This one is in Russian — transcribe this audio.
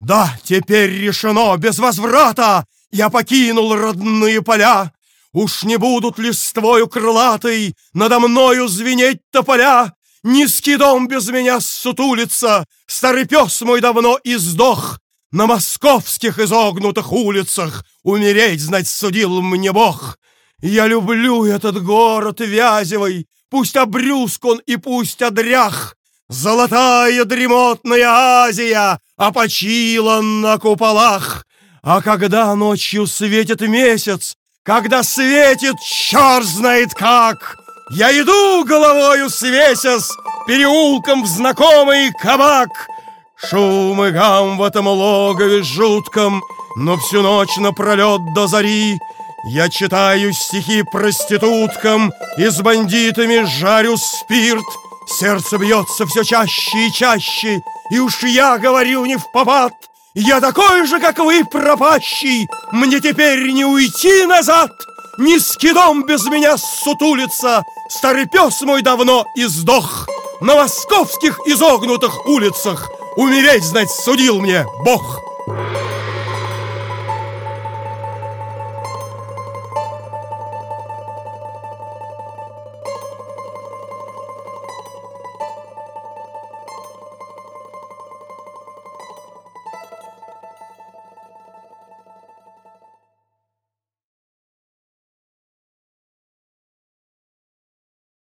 Да, теперь решено, без возврата я покинул родные поля. Уж не будут листвою крылатой надо мною звенеть тополя. Низкий дом без меня ссутулится, старый пес мой давно издох. На московских изогнутых улицах умереть, знать, судил мне Бог. Я люблю этот город Вязевый, пусть обрюзг он и пусть одрях. Золотая дремотная Азия опочила на куполах. А когда ночью светит месяц, когда светит черт знает как, я иду головою свесясь переулком в знакомый кабак. Шум и гам в этом логове жутком, но всю ночь напролет до зари я читаю стихи проституткам и с бандитами жарю спирт. Сердце бьется все чаще и чаще, и уж я говорю не впопад. Я такой же, как вы, пропащий, мне теперь не уйти назад. Низкий дом без меня ссутулится, старый пес мой давно издох. На московских изогнутых улицах умереть, знать, судил мне Бог.